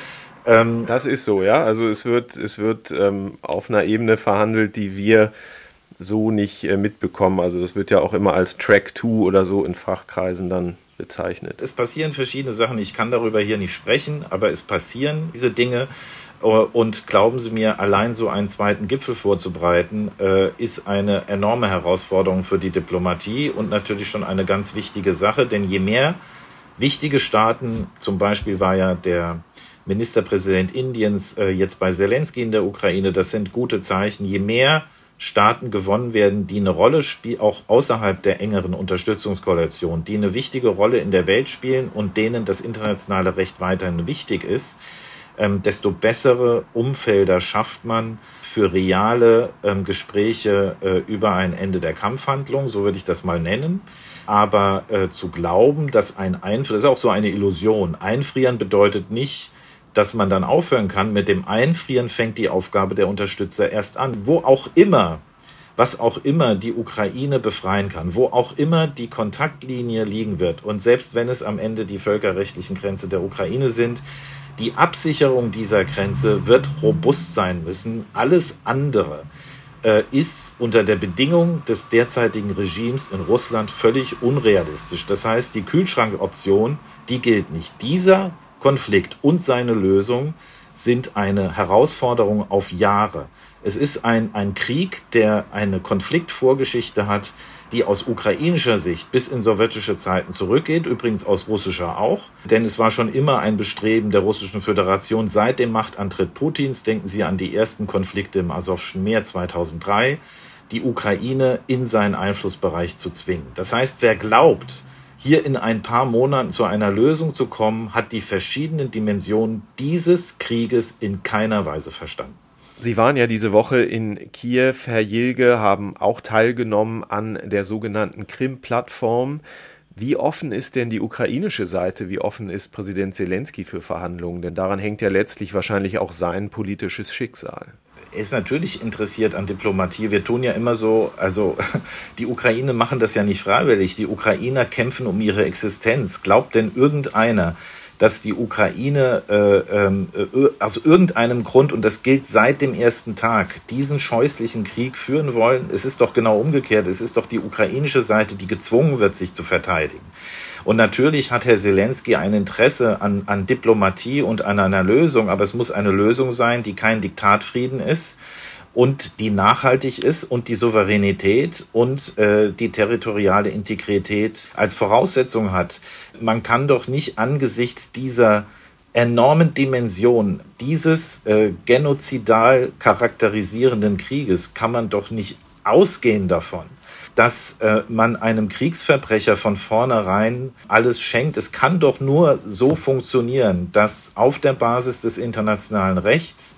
Speaker 2: Das ist so, ja. Also es wird, es wird ähm, auf einer Ebene verhandelt, die wir so nicht äh, mitbekommen. Also das wird ja auch immer als Track zwei oder so in Fachkreisen dann bezeichnet.
Speaker 5: Es passieren verschiedene Sachen. Ich kann darüber hier nicht sprechen, aber es passieren diese Dinge. Und glauben Sie mir, allein so einen zweiten Gipfel vorzubereiten, äh, ist eine enorme Herausforderung für die Diplomatie und natürlich schon eine ganz wichtige Sache. Denn je mehr wichtige Staaten, zum Beispiel war ja der Ministerpräsident Indiens äh, jetzt bei Zelensky in der Ukraine, das sind gute Zeichen. Je mehr Staaten gewonnen werden, die eine Rolle spielen, auch außerhalb der engeren Unterstützungskoalition, die eine wichtige Rolle in der Welt spielen und denen das internationale Recht weiterhin wichtig ist, ähm, desto bessere Umfelder schafft man für reale ähm, Gespräche äh, über ein Ende der Kampfhandlung, so würde ich das mal nennen. Aber äh, zu glauben, dass ein Einfrieren, das ist auch so eine Illusion, Einfrieren bedeutet nicht, dass man dann aufhören kann. Mit dem Einfrieren fängt die Aufgabe der Unterstützer erst an. Wo auch immer, was auch immer die Ukraine befreien kann, wo auch immer die Kontaktlinie liegen wird und selbst wenn es am Ende die völkerrechtlichen Grenzen der Ukraine sind, die Absicherung dieser Grenze wird robust sein müssen. Alles andere äh, ist unter der Bedingung des derzeitigen Regimes in Russland völlig unrealistisch. Das heißt, die Kühlschrankoption, die gilt nicht. Dieser Konflikt und seine Lösung sind eine Herausforderung auf Jahre. Es ist ein, ein Krieg, der eine Konfliktvorgeschichte hat, die aus ukrainischer Sicht bis in sowjetische Zeiten zurückgeht, übrigens aus russischer auch. Denn es war schon immer ein Bestreben der Russischen Föderation seit dem Machtantritt Putins, denken Sie an die ersten Konflikte im Asowschen Meer zweitausenddrei, die Ukraine in seinen Einflussbereich zu zwingen. Das heißt, wer glaubt, hier in ein paar Monaten zu einer Lösung zu kommen, hat die verschiedenen Dimensionen dieses Krieges in keiner Weise verstanden.
Speaker 2: Sie waren ja diese Woche in Kiew, Herr Jilge, haben auch teilgenommen an der sogenannten Krim-Plattform. Wie offen ist denn die ukrainische Seite? Wie offen ist Präsident Zelensky für Verhandlungen? Denn daran hängt ja letztlich wahrscheinlich auch sein politisches Schicksal.
Speaker 5: Er ist natürlich interessiert an Diplomatie. Wir tun ja immer so, also die Ukraine machen das ja nicht freiwillig. Die Ukrainer kämpfen um ihre Existenz. Glaubt denn irgendeiner, dass die Ukraine äh, äh, aus irgendeinem Grund, und das gilt seit dem ersten Tag, diesen scheußlichen Krieg führen wollen? Es ist doch genau umgekehrt. Es ist doch die ukrainische Seite, die gezwungen wird, sich zu verteidigen. Und natürlich hat Herr Zelensky ein Interesse an, an Diplomatie und an einer Lösung, aber es muss eine Lösung sein, die kein Diktatfrieden ist und die nachhaltig ist und die Souveränität und äh, die territoriale Integrität als Voraussetzung hat. Man kann doch nicht angesichts dieser enormen Dimension dieses äh, genozidal charakterisierenden Krieges, kann man doch nicht ausgehen davon, dass äh, man einem Kriegsverbrecher von vornherein alles schenkt. Es kann doch nur so funktionieren, dass auf der Basis des internationalen Rechts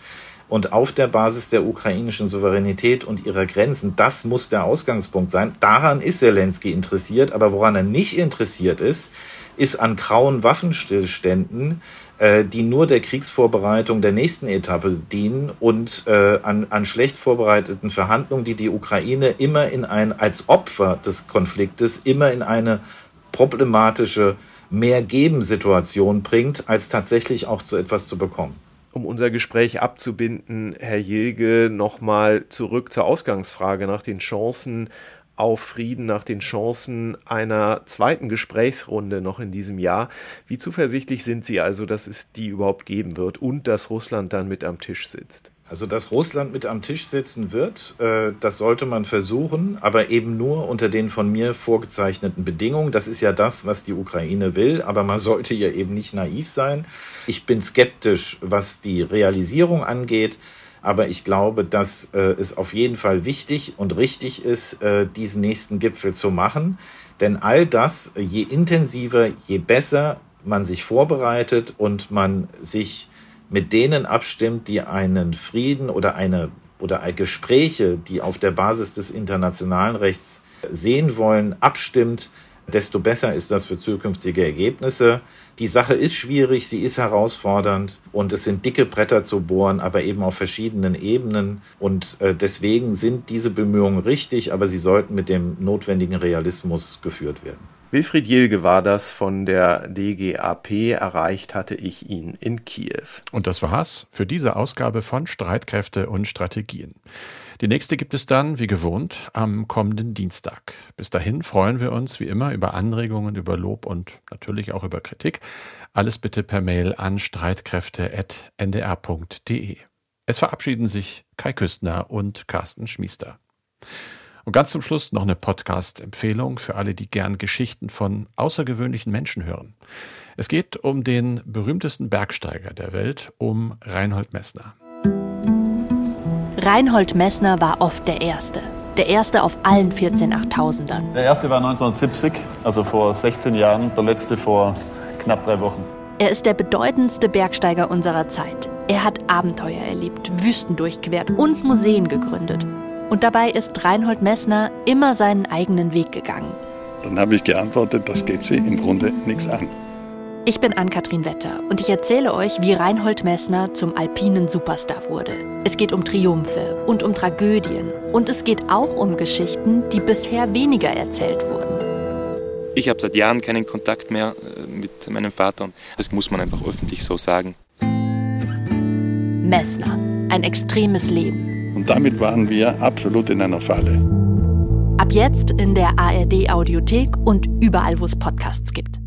Speaker 5: und auf der Basis der ukrainischen Souveränität und ihrer Grenzen. Das muss der Ausgangspunkt sein. Daran ist Selenskyj interessiert, aber woran er nicht interessiert ist, ist an grauen Waffenstillständen, äh, die nur der Kriegsvorbereitung der nächsten Etappe dienen und äh, an, an schlecht vorbereiteten Verhandlungen, die die Ukraine immer in ein, als Opfer des Konfliktes, immer in eine problematische Mehr-Geben-Situation bringt, als tatsächlich auch zu etwas zu bekommen.
Speaker 2: Um unser Gespräch abzubinden, Herr Jilge, nochmal zurück zur Ausgangsfrage nach den Chancen auf Frieden, nach den Chancen einer zweiten Gesprächsrunde noch in diesem Jahr. Wie zuversichtlich sind Sie also, dass es die überhaupt geben wird und dass Russland dann mit am Tisch sitzt?
Speaker 5: Also, dass Russland mit am Tisch sitzen wird, äh, das sollte man versuchen, aber eben nur unter den von mir vorgezeichneten Bedingungen. Das ist ja das, was die Ukraine will, aber man sollte ja eben nicht naiv sein. Ich bin skeptisch, was die Realisierung angeht, aber ich glaube, dass äh, es auf jeden Fall wichtig und richtig ist, äh, diesen nächsten Gipfel zu machen. Denn all das, je intensiver, je besser man sich vorbereitet und man sich mit denen abstimmt, die einen Frieden oder eine oder Gespräche, die auf der Basis des internationalen Rechts sehen wollen, abstimmt, desto besser ist das für zukünftige Ergebnisse. Die Sache ist schwierig, sie ist herausfordernd und es sind dicke Bretter zu bohren, aber eben auf verschiedenen Ebenen. Und äh, deswegen sind diese Bemühungen richtig, aber sie sollten mit dem notwendigen Realismus geführt werden.
Speaker 2: Wilfried Jilge war das von der D G A P. Erreicht hatte ich ihn in Kiew.
Speaker 3: Und das war's für diese Ausgabe von Streitkräfte und Strategien. Die nächste gibt es dann, wie gewohnt, am kommenden Dienstag. Bis dahin freuen wir uns wie immer über Anregungen, über Lob und natürlich auch über Kritik. Alles bitte per Mail an streitkräfte punkt n d r punkt d e. Es verabschieden sich Kai Küstner und Carsten Schmiester. Und ganz zum Schluss noch eine Podcast-Empfehlung für alle, die gern Geschichten von außergewöhnlichen Menschen hören. Es geht um den berühmtesten Bergsteiger der Welt, um Reinhold Messner.
Speaker 8: Reinhold Messner war oft der Erste. Der Erste auf allen vierzehn achttausendern.
Speaker 9: Der Erste war neunzehnhundertsiebzig, also vor sechzehn Jahren, der Letzte vor knapp drei Wochen.
Speaker 8: Er ist der bedeutendste Bergsteiger unserer Zeit. Er hat Abenteuer erlebt, Wüsten durchquert und Museen gegründet. Und dabei ist Reinhold Messner immer seinen eigenen Weg gegangen.
Speaker 10: Dann habe ich geantwortet, das geht Sie im Grunde nichts an.
Speaker 8: Ich bin Ann-Kathrin Wetter und ich erzähle euch, wie Reinhold Messner zum alpinen Superstar wurde. Es geht um Triumphe und um Tragödien. Und es geht auch um Geschichten, die bisher weniger erzählt wurden.
Speaker 11: Ich habe seit Jahren keinen Kontakt mehr mit meinem Vater. Das muss man einfach öffentlich so sagen.
Speaker 8: Messner, ein extremes Leben.
Speaker 10: Und damit waren wir absolut in einer Falle.
Speaker 8: Ab jetzt in der A R D Audiothek und überall, wo es Podcasts gibt.